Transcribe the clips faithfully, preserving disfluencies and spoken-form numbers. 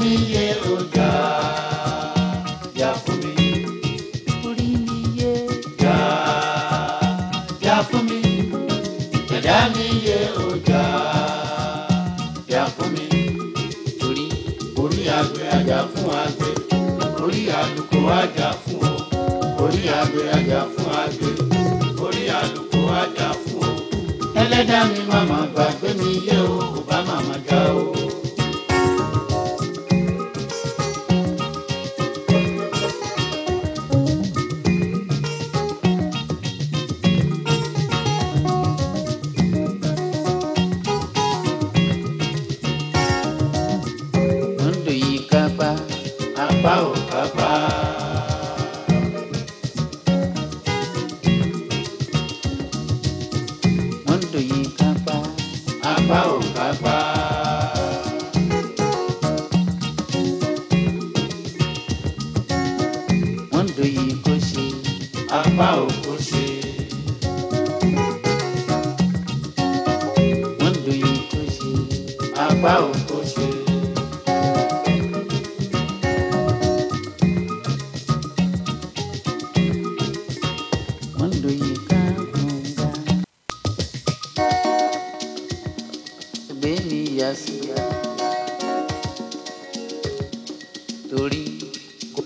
mi yé ọjà jà fún mi. Orí mi yé jà jà fún mi. Ẹ̀dá mi yé ọjà jà fún mi. Orí orí àgbẹ̀ àjà fún àgbẹ̀. Orí àlùkò àjà fún o. Orí àgbẹ̀ àjà fún àgbẹ̀. Orí àlùkò àjà fún o. Ẹlẹ́dàá mi màmá gbàgbé mi yé o, kò bá màmá já o. Mondo yìí kápá, apá ò kápá. Mondo yìí kápá, apá ò kápá. Mondo yìí kò ṣe, apá ò kò ṣe. Mondo yìí kò ṣe, apá ò kò ṣe. Mondo yìí ká gbọ̀ngà. Ẹgbẹ́ mi yà sí ya. Torí kò.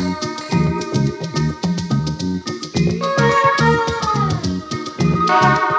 Bye.